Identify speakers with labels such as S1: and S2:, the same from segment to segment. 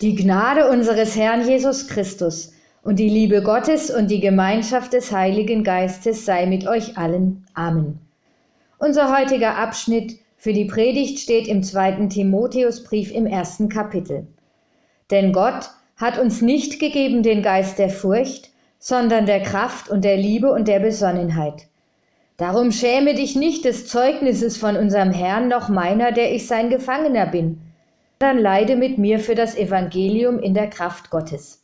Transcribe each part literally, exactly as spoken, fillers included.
S1: Die Gnade unseres Herrn Jesus Christus und die Liebe Gottes und die Gemeinschaft des Heiligen Geistes sei mit euch allen. Amen. Unser heutiger Abschnitt für die Predigt steht im zweiten Timotheusbrief im ersten Kapitel. Denn Gott hat uns nicht gegeben den Geist der Furcht, sondern der Kraft und der Liebe und der Besonnenheit. Darum schäme dich nicht des Zeugnisses von unserem Herrn noch meiner, der ich sein Gefangener bin, dann leide mit mir für das Evangelium in der Kraft Gottes.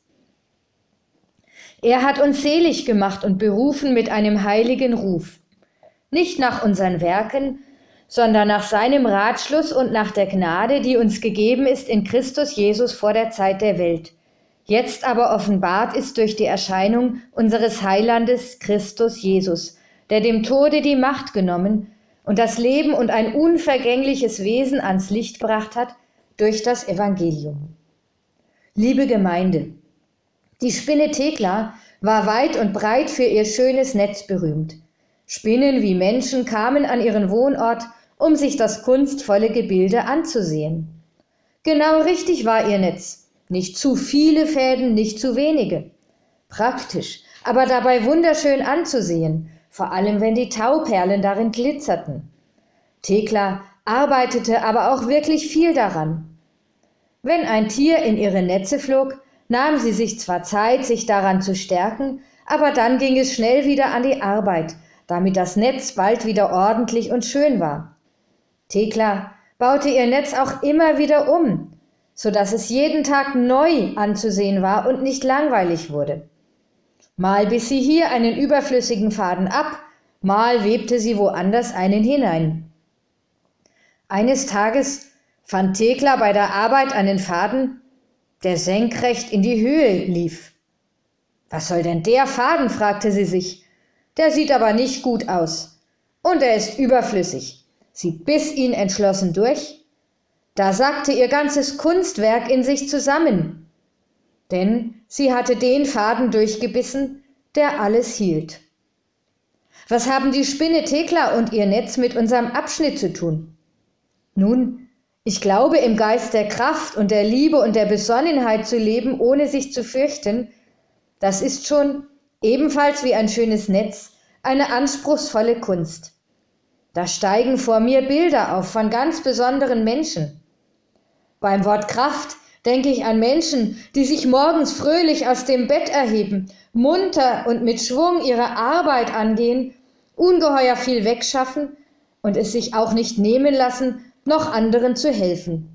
S1: Er hat uns selig gemacht und berufen mit einem heiligen Ruf, nicht nach unseren Werken, sondern nach seinem Ratschluss und nach der Gnade, die uns gegeben ist in Christus Jesus vor der Zeit der Welt, jetzt aber offenbart ist durch die Erscheinung unseres Heilandes Christus Jesus, der dem Tode die Macht genommen und das Leben und ein unvergängliches Wesen ans Licht gebracht hat, durch das Evangelium. Liebe Gemeinde, die Spinne Thekla war weit und breit für ihr schönes Netz berühmt. Spinnen wie Menschen kamen an ihren Wohnort, um sich das kunstvolle Gebilde anzusehen. Genau richtig war ihr Netz, nicht zu viele Fäden, nicht zu wenige. Praktisch, aber dabei wunderschön anzusehen, vor allem wenn die Tauperlen darin glitzerten. Thekla arbeitete aber auch wirklich viel daran. Wenn ein Tier in ihre Netze flog, nahm sie sich zwar Zeit, sich daran zu stärken, aber dann ging es schnell wieder an die Arbeit, damit das Netz bald wieder ordentlich und schön war. Thekla baute ihr Netz auch immer wieder um, so dass es jeden Tag neu anzusehen war und nicht langweilig wurde. Mal biss sie hier einen überflüssigen Faden ab, mal webte sie woanders einen hinein. Eines Tages fand Thekla bei der Arbeit einen Faden, der senkrecht in die Höhe lief. »Was soll denn der Faden?« fragte sie sich. »Der sieht aber nicht gut aus. Und er ist überflüssig.« Sie biss ihn entschlossen durch. Da sackte ihr ganzes Kunstwerk in sich zusammen, denn sie hatte den Faden durchgebissen, der alles hielt. Was haben die Spinne Thekla und ihr Netz mit unserem Abschnitt zu tun? Nun, ich glaube, im Geist der Kraft und der Liebe und der Besonnenheit zu leben, ohne sich zu fürchten, das ist schon, ebenfalls wie ein schönes Netz, eine anspruchsvolle Kunst. Da steigen vor mir Bilder auf von ganz besonderen Menschen. Beim Wort Kraft denke ich an Menschen, die sich morgens fröhlich aus dem Bett erheben, munter und mit Schwung ihre Arbeit angehen, ungeheuer viel wegschaffen und es sich auch nicht nehmen lassen, noch anderen zu helfen.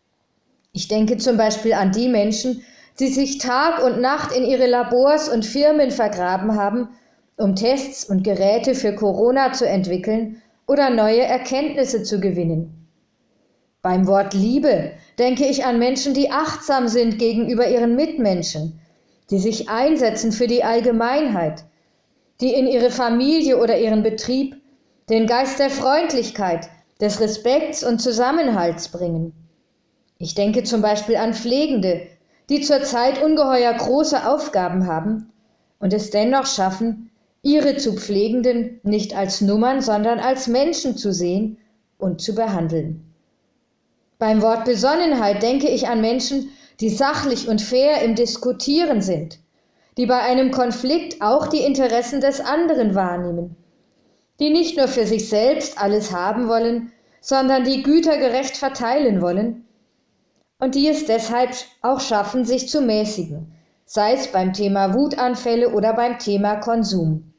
S1: Ich denke zum Beispiel an die Menschen, die sich Tag und Nacht in ihre Labors und Firmen vergraben haben, um Tests und Geräte für Corona zu entwickeln oder neue Erkenntnisse zu gewinnen. Beim Wort Liebe denke ich an Menschen, die achtsam sind gegenüber ihren Mitmenschen, die sich einsetzen für die Allgemeinheit, die in ihre Familie oder ihren Betrieb den Geist der Freundlichkeit, des Respekts und Zusammenhalts bringen. Ich denke zum Beispiel an Pflegende, die zurzeit ungeheuer große Aufgaben haben und es dennoch schaffen, ihre zu Pflegenden nicht als Nummern, sondern als Menschen zu sehen und zu behandeln. Beim Wort Besonnenheit denke ich an Menschen, die sachlich und fair im Diskutieren sind, die bei einem Konflikt auch die Interessen des anderen wahrnehmen, die nicht nur für sich selbst alles haben wollen, sondern die Güter gerecht verteilen wollen und die es deshalb auch schaffen, sich zu mäßigen, sei es beim Thema Wutanfälle oder beim Thema Konsum.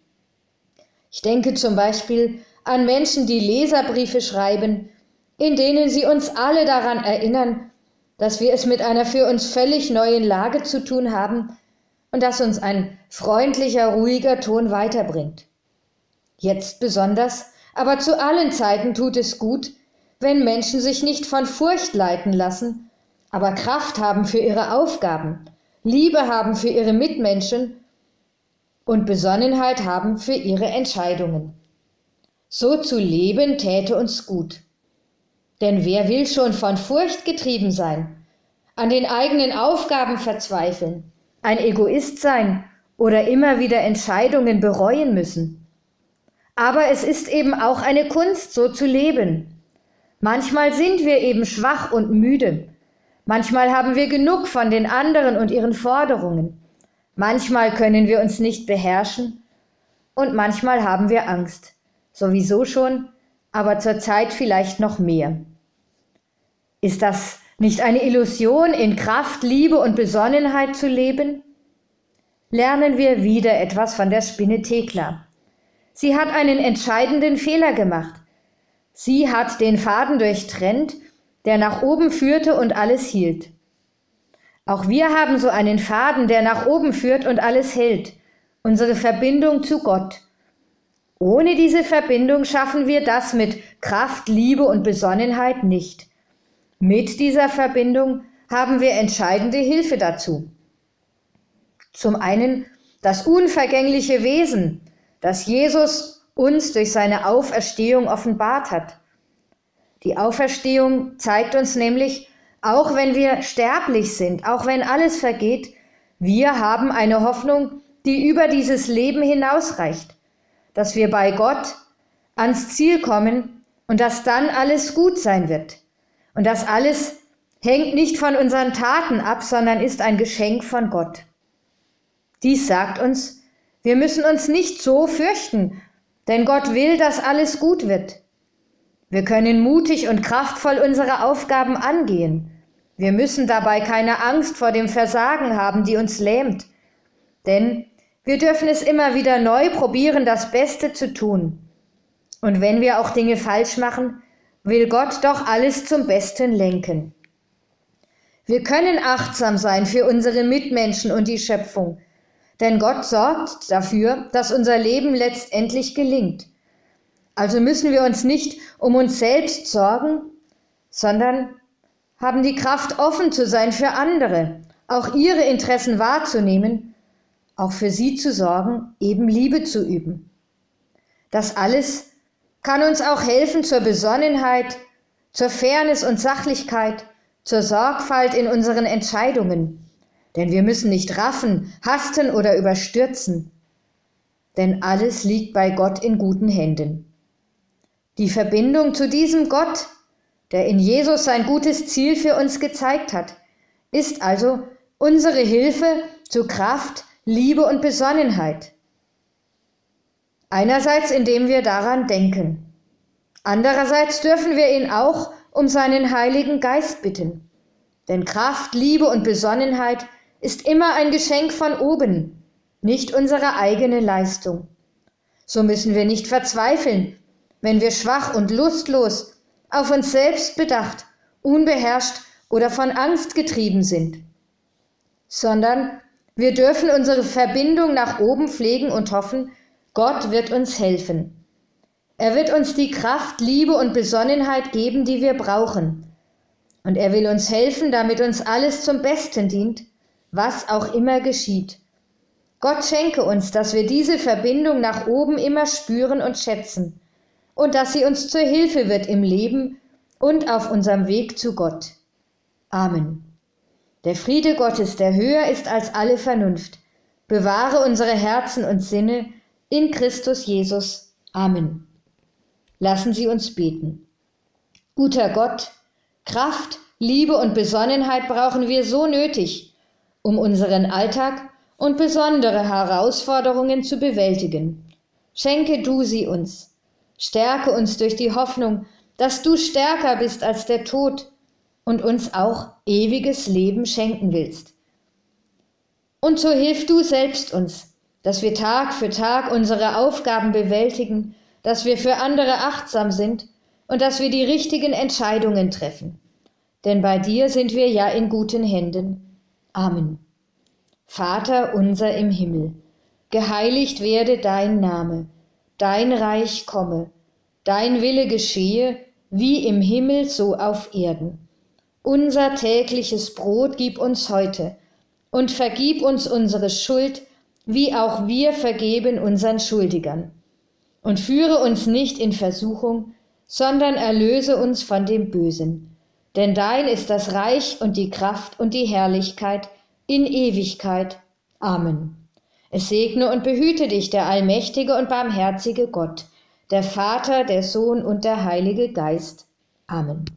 S1: Ich denke zum Beispiel an Menschen, die Leserbriefe schreiben, in denen sie uns alle daran erinnern, dass wir es mit einer für uns völlig neuen Lage zu tun haben und dass uns ein freundlicher, ruhiger Ton weiterbringt. Jetzt besonders, aber zu allen Zeiten tut es gut, wenn Menschen sich nicht von Furcht leiten lassen, aber Kraft haben für ihre Aufgaben, Liebe haben für ihre Mitmenschen und Besonnenheit haben für ihre Entscheidungen. So zu leben täte uns gut. Denn wer will schon von Furcht getrieben sein, an den eigenen Aufgaben verzweifeln, ein Egoist sein oder immer wieder Entscheidungen bereuen müssen? Aber es ist eben auch eine Kunst, so zu leben. Manchmal sind wir eben schwach und müde. Manchmal haben wir genug von den anderen und ihren Forderungen. Manchmal können wir uns nicht beherrschen und manchmal haben wir Angst. Sowieso schon, aber zurzeit vielleicht noch mehr. Ist das nicht eine Illusion, in Kraft, Liebe und Besonnenheit zu leben? Lernen wir wieder etwas von der Spinne Thekla. Sie hat einen entscheidenden Fehler gemacht. Sie hat den Faden durchtrennt, der nach oben führte und alles hielt. Auch wir haben so einen Faden, der nach oben führt und alles hält, unsere Verbindung zu Gott. Ohne diese Verbindung schaffen wir das mit Kraft, Liebe und Besonnenheit nicht. Mit dieser Verbindung haben wir entscheidende Hilfe dazu. Zum einen das unvergängliche Wesen, das Jesus uns durch seine Auferstehung offenbart hat. Die Auferstehung zeigt uns nämlich, auch wenn wir sterblich sind, auch wenn alles vergeht, wir haben eine Hoffnung, die über dieses Leben hinausreicht, dass wir bei Gott ans Ziel kommen und dass dann alles gut sein wird. Und das alles hängt nicht von unseren Taten ab, sondern ist ein Geschenk von Gott. Dies sagt uns, wir müssen uns nicht so fürchten, denn Gott will, dass alles gut wird. Wir können mutig und kraftvoll unsere Aufgaben angehen. Wir müssen dabei keine Angst vor dem Versagen haben, die uns lähmt. Denn wir dürfen es immer wieder neu probieren, das Beste zu tun. Und wenn wir auch Dinge falsch machen, will Gott doch alles zum Besten lenken. Wir können achtsam sein für unsere Mitmenschen und die Schöpfung, denn Gott sorgt dafür, dass unser Leben letztendlich gelingt. Also müssen wir uns nicht um uns selbst sorgen, sondern haben die Kraft, offen zu sein für andere, auch ihre Interessen wahrzunehmen, auch für sie zu sorgen, eben Liebe zu üben. Das alles kann uns auch helfen zur Besonnenheit, zur Fairness und Sachlichkeit, zur Sorgfalt in unseren Entscheidungen. Denn wir müssen nicht raffen, hasten oder überstürzen. Denn alles liegt bei Gott in guten Händen. Die Verbindung zu diesem Gott, der in Jesus sein gutes Ziel für uns gezeigt hat, ist also unsere Hilfe zu Kraft, Liebe und Besonnenheit. Einerseits, indem wir daran denken. Andererseits dürfen wir ihn auch um seinen Heiligen Geist bitten. Denn Kraft, Liebe und Besonnenheit ist immer ein Geschenk von oben, nicht unsere eigene Leistung. So müssen wir nicht verzweifeln, wenn wir schwach und lustlos, auf uns selbst bedacht, unbeherrscht oder von Angst getrieben sind, sondern wir dürfen unsere Verbindung nach oben pflegen und hoffen, Gott wird uns helfen. Er wird uns die Kraft, Liebe und Besonnenheit geben, die wir brauchen. Und er will uns helfen, damit uns alles zum Besten dient, was auch immer geschieht. Gott schenke uns, dass wir diese Verbindung nach oben immer spüren und schätzen und dass sie uns zur Hilfe wird im Leben und auf unserem Weg zu Gott. Amen. Der Friede Gottes, der höher ist als alle Vernunft, bewahre unsere Herzen und Sinne in Christus Jesus. Amen. Lassen Sie uns beten. Guter Gott, Kraft, Liebe und Besonnenheit brauchen wir so nötig, um unseren Alltag und besondere Herausforderungen zu bewältigen. Schenke du sie uns. Stärke uns durch die Hoffnung, dass du stärker bist als der Tod und uns auch ewiges Leben schenken willst. Und so hilf du selbst uns, dass wir Tag für Tag unsere Aufgaben bewältigen, dass wir für andere achtsam sind und dass wir die richtigen Entscheidungen treffen. Denn bei dir sind wir ja in guten Händen. Amen. Vater unser im Himmel, geheiligt werde dein Name, dein Reich komme, dein Wille geschehe, wie im Himmel so auf Erden. Unser tägliches Brot gib uns heute und vergib uns unsere Schuld, wie auch wir vergeben unseren Schuldigern. Und führe uns nicht in Versuchung, sondern erlöse uns von dem Bösen. Denn dein ist das Reich und die Kraft und die Herrlichkeit in Ewigkeit. Amen. Es segne und behüte dich der allmächtige und barmherzige Gott, der Vater, der Sohn und der Heilige Geist. Amen.